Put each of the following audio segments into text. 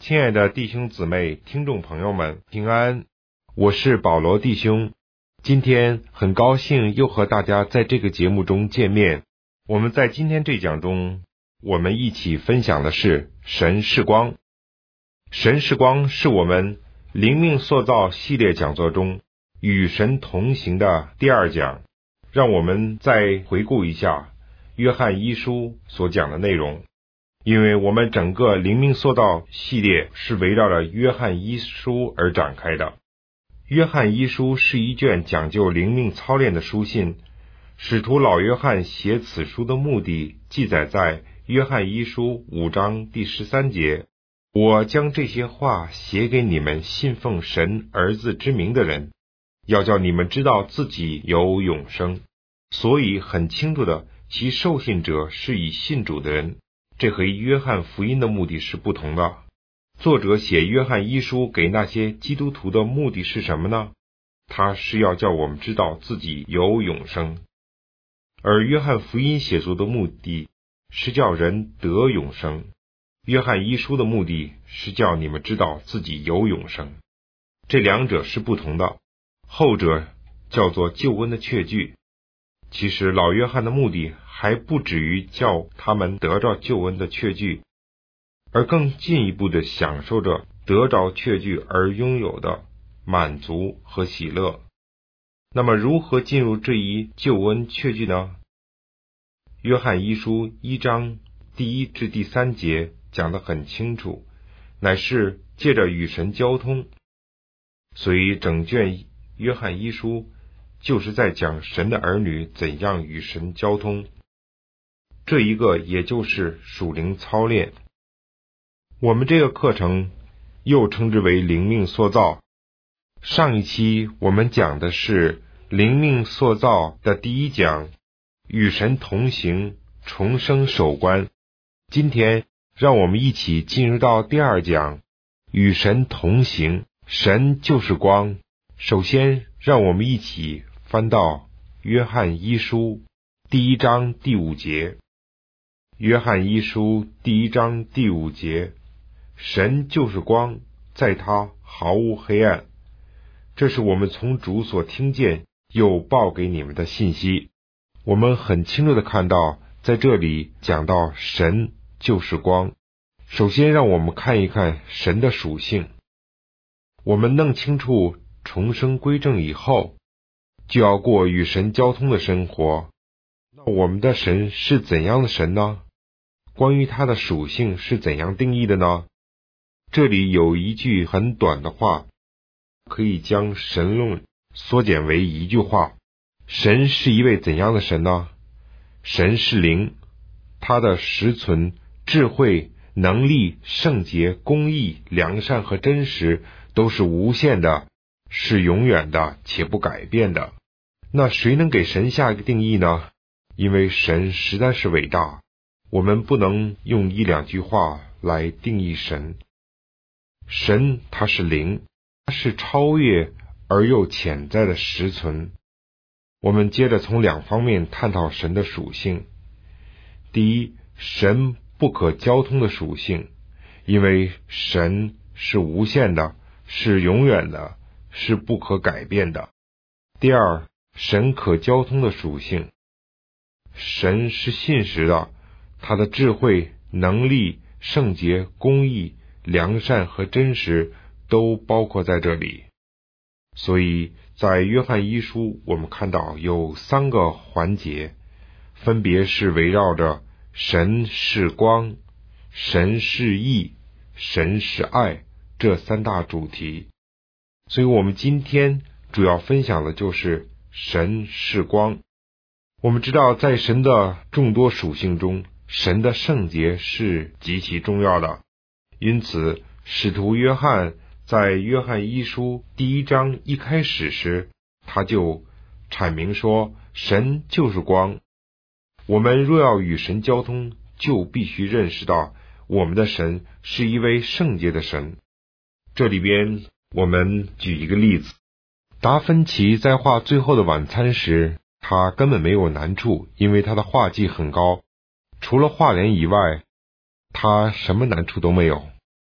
亲爱的弟兄姊妹、听众朋友们，平安！我是保罗弟兄，今天很高兴又和大家在这个节目中见面。我们在今天这讲中，我们一起分享的是神是光。神是光是我们灵命塑造系列讲座中与神同行的第二讲。让我们再回顾一下约翰一书所讲的内容。因为我们整个灵命塑造系列是围绕着约翰一书而展开的。约翰一书是一卷讲究灵命操练的书信，使徒老约翰写此书的目的记载在约翰一书5章第13节。我将这些话写给你们信奉神儿子之名的人，要叫你们知道自己有永生。所以很清楚的，其受信者是以信主的人。这和约翰福音的目的是不同的。作者写约翰一书给那些基督徒的目的是什么呢？他是要叫我们知道自己有永生。而约翰福音写作的目的是叫人得永生。约翰一书的目的是叫你们知道自己有永生。这两者是不同的，后者叫做救恩的确据。其实老约翰的目的还不止于叫他们得着救恩的确据，而更进一步的享受着得着确据而拥有的满足和喜乐。那么如何进入这一救恩确据呢？约翰一书1章第1至第3节讲得很清楚，乃是借着与神交通。所以整卷约翰一书就是在讲神的儿女怎样与神交通，这一个也就是属灵操练。我们这个课程又称之为灵命塑造。上一期我们讲的是灵命塑造的第1讲，与神同行，重生守关。今天让我们一起进入到第2讲，与神同行，神就是光。首先让我们一起翻到约翰一书第1章第5节。约翰一书第1章第5节，神就是光，在他毫无黑暗。这是我们从主所听见又报给你们的信息。我们很清楚地看到，在这里讲到神就是光。首先让我们看一看神的属性。我们弄清楚重生归正以后，就要过与神交通的生活。那我们的神是怎样的神呢？关于他的属性是怎样定义的呢？这里有一句很短的话，可以将神论缩减为一句话。神是一位怎样的神呢？神是灵，他的实存、智慧、能力、圣洁、公义、良善和真实都是无限的，是永远的且不改变的。那谁能给神下一个定义呢？因为神实在是伟大，我们不能用1-2句话来定义神。神他是灵，他是超越而又潜在的实存。我们接着从2方面探讨神的属性。第一，神不可交通的属性，因为神是无限的，是永远的，是不可改变的。第二，神可交通的属性，神是信实的，他的智慧、能力、圣洁、公义、良善和真实都包括在这里。所以在约翰一书我们看到有3个环节，分别是围绕着神是光、神是义、神是爱这3大主题。所以我们今天主要分享的就是神是光。我们知道在神的众多属性中，神的圣洁是极其重要的。因此使徒约翰在约翰一书第1章一开始时，他就阐明说神就是光。我们若要与神交通，就必须认识到我们的神是一位圣洁的神。这里边我们举一个例子，达芬奇在画最后的晚餐时，他根本没有难处，因为他的画技很高，除了画脸以外，他什么难处都没有。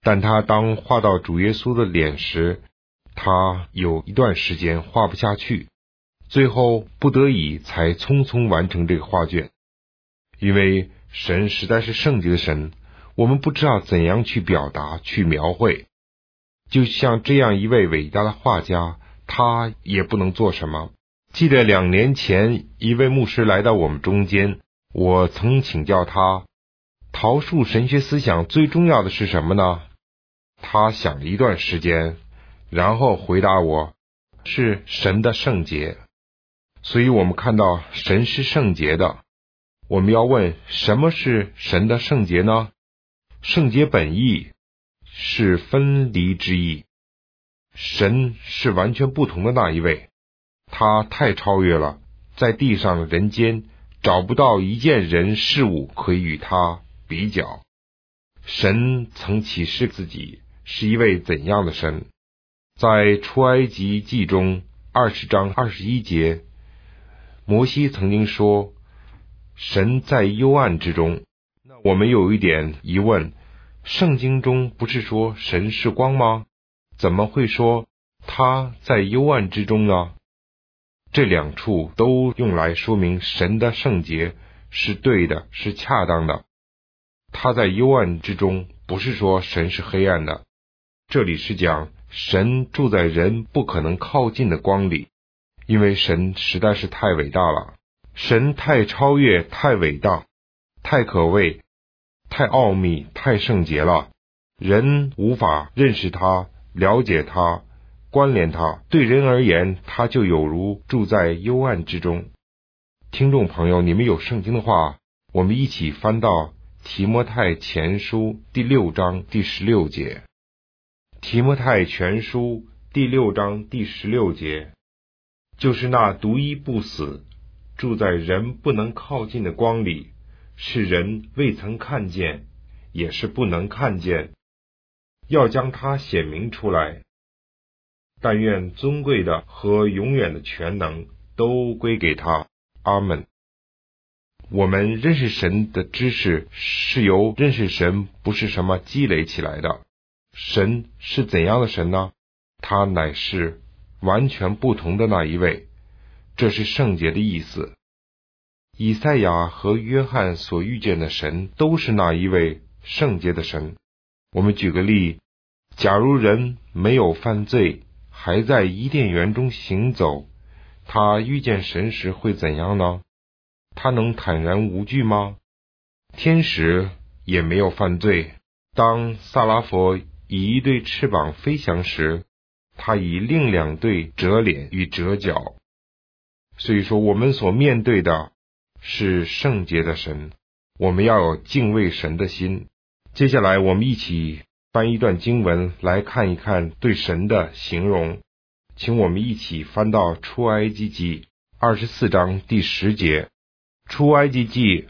但他当画到主耶稣的脸时，他有一段时间画不下去，最后不得已才匆匆完成这个画卷。因为神实在是圣洁的神，我们不知道怎样去表达去描绘。就像这样一位伟大的画家，他也不能做什么。记得2年前一位牧师来到我们中间，我曾请教他，桃树神学思想最重要的是什么呢？他想了一段时间，然后回答我，是神的圣洁。所以我们看到神是圣洁的，我们要问，什么是神的圣洁呢？圣洁本意是分离之意，神是完全不同的那一位，他太超越了，在地上人间找不到一件人事物可以与他比较。神曾启示自己是一位怎样的神？在出埃及记中20章21节，摩西曾经说，神在幽暗之中。那我们有一点疑问，圣经中不是说神是光吗？怎么会说他在幽暗之中呢？这2处都用来说明神的圣洁是对的，是恰当的。他在幽暗之中，不是说神是黑暗的，这里是讲神住在人不可能靠近的光里，因为神实在是太伟大了，神太超越，太伟大，太可畏，太奥秘，太圣洁了，人无法认识他，了解他，关联他，对人而言，他就有如住在幽暗之中。听众朋友，你们有圣经的话，我们一起翻到提摩太前书第6章第16节。提摩太前书第6章第16节，就是那独一不死，住在人不能靠近的光里，是人未曾看见，也是不能看见，要将它显明出来。但愿尊贵的和永远的全能都归给他。阿们。我们认识神的知识是由认识神不是什么积累起来的。神是怎样的神呢？他乃是完全不同的那一位，这是圣洁的意思。以赛亚和约翰所遇见的神都是那一位圣洁的神。我们举个例，假如人没有犯罪，还在伊甸园中行走，他遇见神时会怎样呢？他能坦然无惧吗？天使也没有犯罪，当萨拉佛以一对翅膀飞翔时，他以另2对折脸与折脚。所以说，我们所面对的是圣洁的神，我们要有敬畏神的心。接下来我们一起翻一段经文来看一看对神的形容。请我们一起翻到出埃及记24章第10节。出埃及记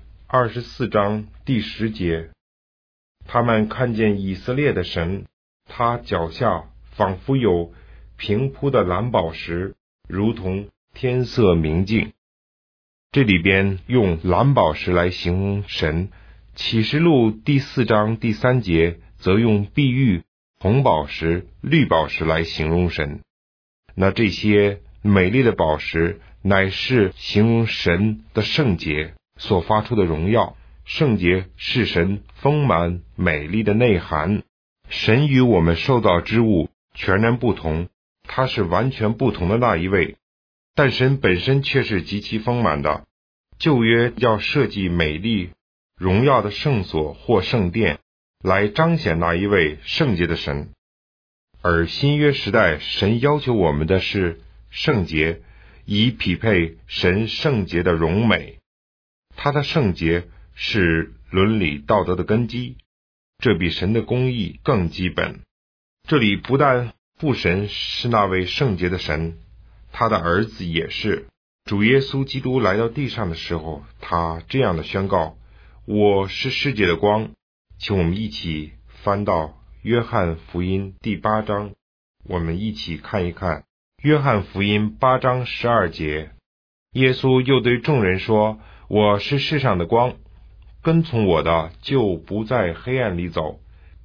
24章第10节，他们看见以色列的神，他脚下仿佛有平铺的蓝宝石，如同天色明净。这里边用蓝宝石来形容神，启示录第4章第3节则用碧玉、红宝石、绿宝石来形容神。那这些美丽的宝石乃是形容神的圣洁所发出的荣耀。圣洁是神丰满美丽的内涵。神与我们受造之物全然不同，他是完全不同的那一位，但神本身却是极其丰满的。旧约要设计美丽荣耀的圣所或圣殿，来彰显那一位圣洁的神。而新约时代，神要求我们的是圣洁，以匹配神圣洁的荣美。他的圣洁是伦理道德的根基，这比神的公义更基本。这里不但父神是那位圣洁的神，他的儿子也是。主耶稣基督来到地上的时候，他这样的宣告，我是世界的光。请我们一起翻到约翰福音第8章，我们一起看一看约翰福音8章12节。耶稣又对众人说，我是世上的光，跟从我的就不在黑暗里走，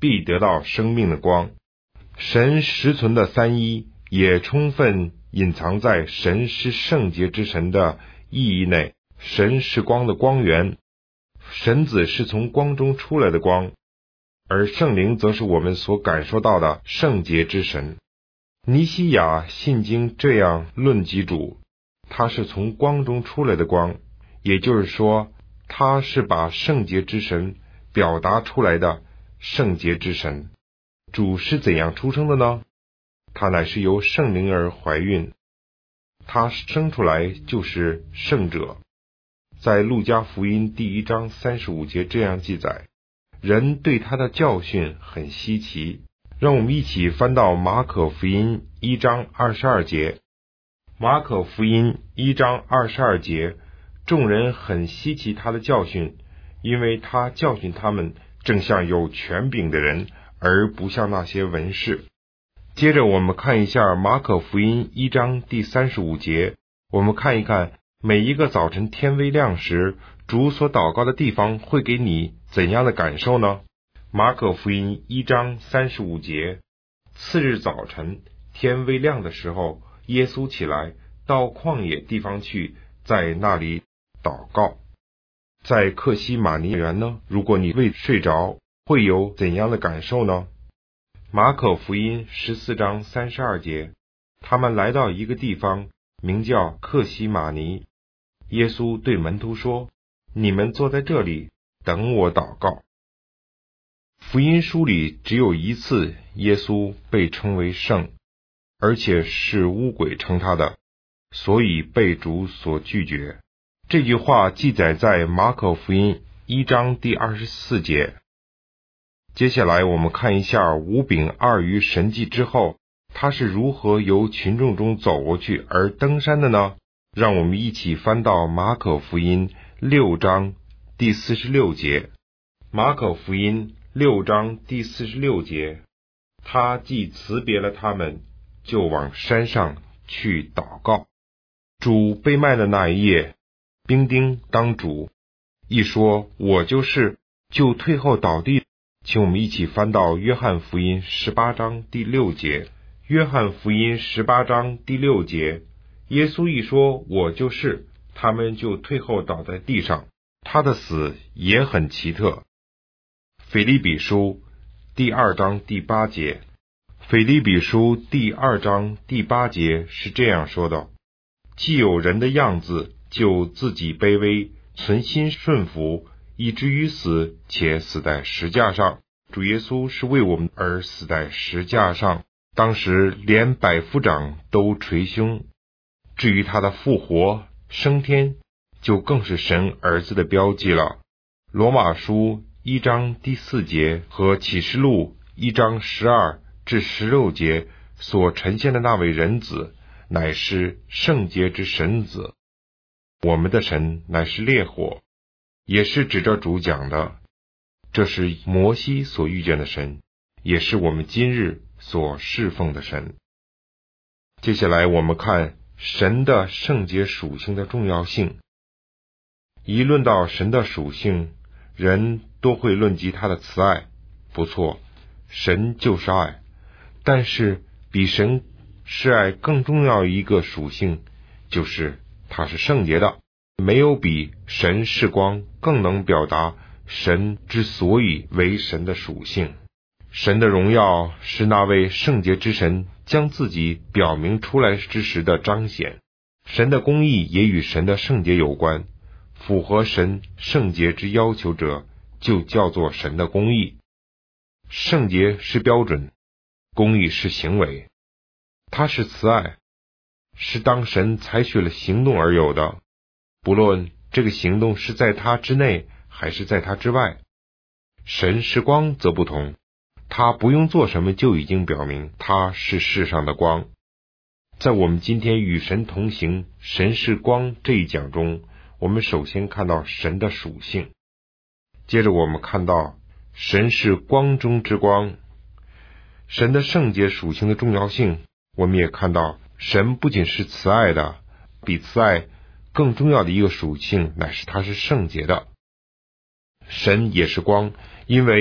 必得到生命的光。神实存的三一也充分隐藏在神是圣洁之神的意义内。神是光的光源，神子是从光中出来的光，而圣灵则是我们所感受到的圣洁之神。尼西亚信经这样论及主，他是从光中出来的光，也就是说，他是把圣洁之神表达出来的圣洁之神。主是怎样出生的呢？他乃是由圣灵而怀孕，他生出来就是圣者。在路加福音第1章35节这样记载，人对他的教训很稀奇。让我们一起翻到马可福音1章22节。马可福音1章22节，众人很稀奇他的教训，因为他教训他们正像有权柄的人，而不像那些文士。接着我们看一下马可福音1章第35节，我们看一看每一个早晨天微亮时，主所祷告的地方会给你怎样的感受呢？马可福音1章35节，次日早晨天微亮的时候，耶稣起来到旷野地方去，在那里祷告。在客西马尼园呢，如果你未睡着，会有怎样的感受呢？马可福音14章32节，他们来到一个地方，名叫客西马尼。耶稣对门徒说：你们坐在这里，等我祷告。福音书里只有一次耶稣被称为圣，而且是污鬼称他的，所以被主所拒绝。这句话记载在马可福音1章第24节。接下来我们看一下五饼二鱼神迹之后，他是如何由群众中走过去而登山的呢？让我们一起翻到马可福音6章第46节。马可福音6章第46节，他既辞别了他们，就往山上去祷告。主被卖的那一夜，兵丁当主一说我就是，就退后倒地。请我们一起翻到约翰福音18章第6节。约翰福音18章第6节，耶稣一说我就是，他们就退后倒在地上。他的死也很奇特。腓立比书第2章第8节，腓立比书第2章第8节是这样说的：既有人的样子，就自己卑微，存心顺服，以至于死，且死在石架上。主耶稣是为我们而死在石架上，当时连百夫长都捶胸。至于他的复活升天，就更是神儿子的标记了。罗马书1章第4节和启示录1章12至16节所呈现的那位人子，乃是圣洁之神子。我们的神乃是烈火，也是指着主讲的。这是摩西所遇见的神，也是我们今日所侍奉的神。接下来我们看神的圣洁属性的重要性。一论到神的属性，人都会论及他的慈爱。不错，神就是爱，但是比神是爱更重要一个属性，就是他是圣洁的。没有比神是光更能表达神之所以为神的属性。神的荣耀是那位圣洁之神将自己表明出来之时的彰显。神的公义也与神的圣洁有关，符合神圣洁之要求者，就叫做神的公义。圣洁是标准，公义是行为。它是慈爱，是当神采取了行动而有的，不论这个行动是在他之内还是在他之外。神是光则不同，他不用做什么就已经表明他是世上的光。在我们今天与神同行，神是光这一讲中，我们首先看到神的属性，接着我们看到神是光中之光。神的圣洁属性的重要性，我们也看到神不仅是慈爱的，比慈爱更重要的一个属性乃是他是圣洁的。神也是光，因为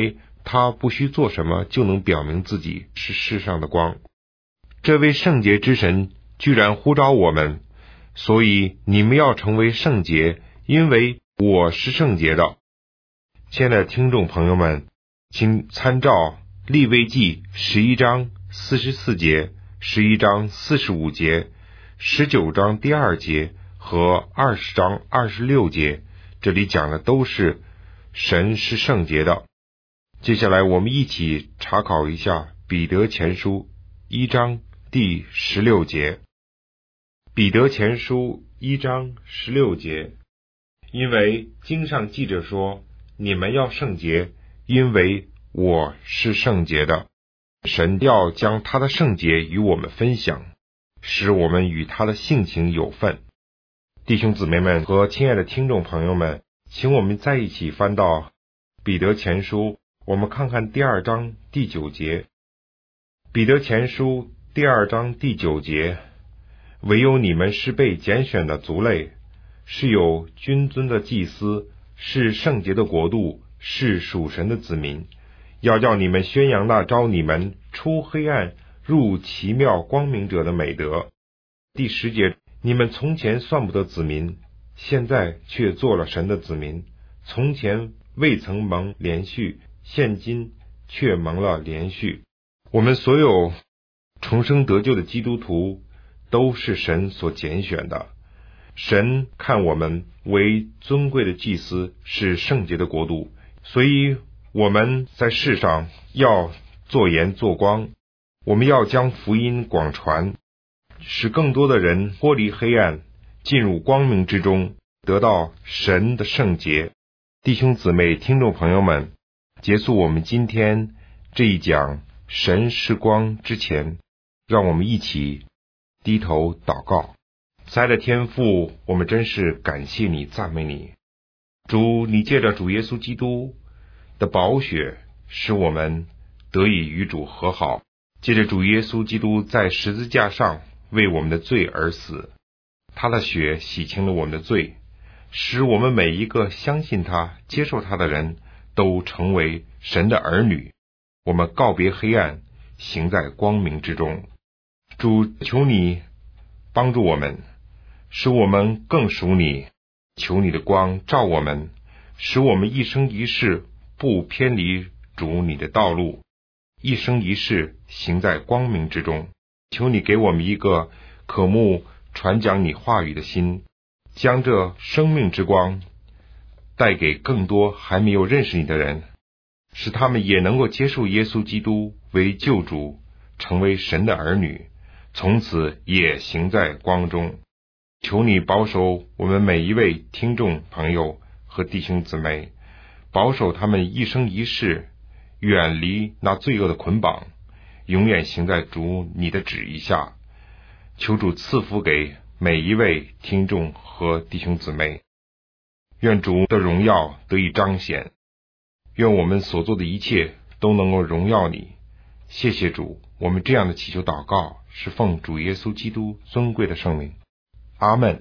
他不需做什么就能表明自己是世上的光。这位圣洁之神居然呼召我们，所以你们要成为圣洁，因为我是圣洁的。亲爱的听众朋友们，请参照利未记11章44节、11章45节、19章第2节和20章26节，这里讲的都是神是圣洁的。接下来我们一起查考一下彼得前书1章第16节。彼得前书1章16节，因为经上记着说，你们要圣洁，因为我是圣洁的。神要将他的圣洁与我们分享，使我们与他的性情有份。弟兄姊妹们和亲爱的听众朋友们，请我们再一起翻到彼得前书，我们看看第2章第9节。彼得前书第2章第9节，唯有你们是被拣选的族类，是有君尊的祭司，是圣洁的国度，是属神的子民，要叫你们宣扬那召你们出黑暗入奇妙光明者的美德。第10节，你们从前算不得子民，现在却做了神的子民，从前未曾蒙连续，现今却蒙了连续。我们所有重生得救的基督徒都是神所拣选的。神看我们为尊贵的祭司，是圣洁的国度，所以我们在世上要做盐做光，我们要将福音广传，使更多的人脱离黑暗，进入光明之中，得到神的圣洁。弟兄姊妹听众朋友们，结束我们今天这一讲神是光之前，让我们一起低头祷告。慈爱的天父，我们真是感谢你，赞美你。主，你借着主耶稣基督的宝血，使我们得以与主和好。借着主耶稣基督在十字架上为我们的罪而死，他的血洗清了我们的罪，使我们每一个相信他、接受他的人都成为神的儿女。我们告别黑暗，行在光明之中。主，求你帮助我们，使我们更属你，求你的光照我们，使我们一生一世不偏离主你的道路，一生一世行在光明之中。求你给我们一个渴慕传讲你话语的心，将这生命之光带给更多还没有认识你的人，使他们也能够接受耶稣基督为救主，成为神的儿女，从此也行在光中。求你保守我们每一位听众朋友和弟兄姊妹，保守他们一生一世远离那罪恶的捆绑，永远行在主你的旨意下。求主赐福给每一位听众和弟兄姊妹，愿主的荣耀得以彰显，愿我们所做的一切都能够荣耀你。谢谢主，我们这样的祈求祷告是奉主耶稣基督尊贵的圣名，阿们。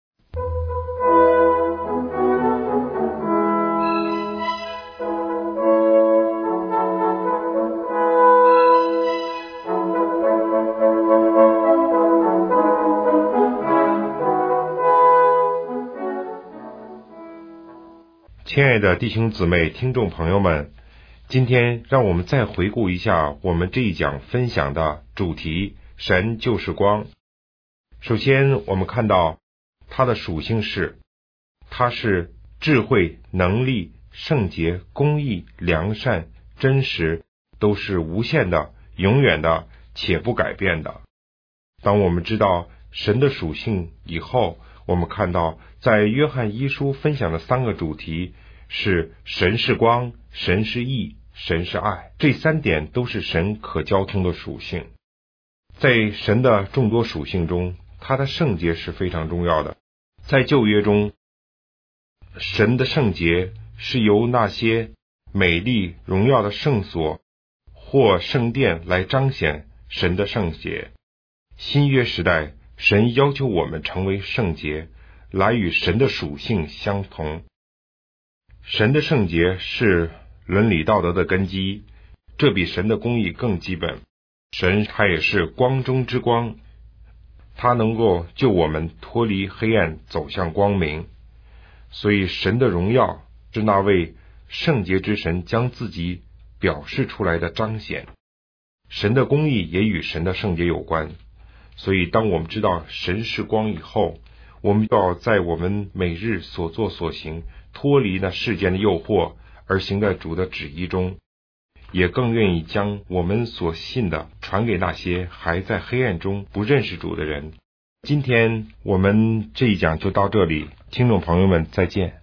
亲爱的弟兄姊妹听众朋友们，今天让我们再回顾一下我们这一讲分享的主题，神就是光。首先我们看到它的属性是，它是智慧、能力、圣洁、公义、良善、真实，都是无限的、永远的且不改变的。当我们知道神的属性以后，我们看到在约翰一书分享的3个主题是神是光、神是义、神是爱，这3点都是神可交通的属性。在神的众多属性中，他的圣洁是非常重要的。在旧约中，神的圣洁是由那些美丽荣耀的圣所或圣殿来彰显神的圣洁。新约时代，神要求我们成为圣洁，来与神的属性相同。神的圣洁是伦理道德的根基，这比神的公义更基本。神他也是光中之光，他能够救我们脱离黑暗走向光明。所以神的荣耀是那位圣洁之神将自己表示出来的彰显。神的公义也与神的圣洁有关。所以当我们知道神是光以后，我们要在我们每日所作所行脱离那世间的诱惑，而行在主的旨意中，也更愿意将我们所信的传给那些还在黑暗中不认识主的人。今天我们这一讲就到这里，听众朋友们再见。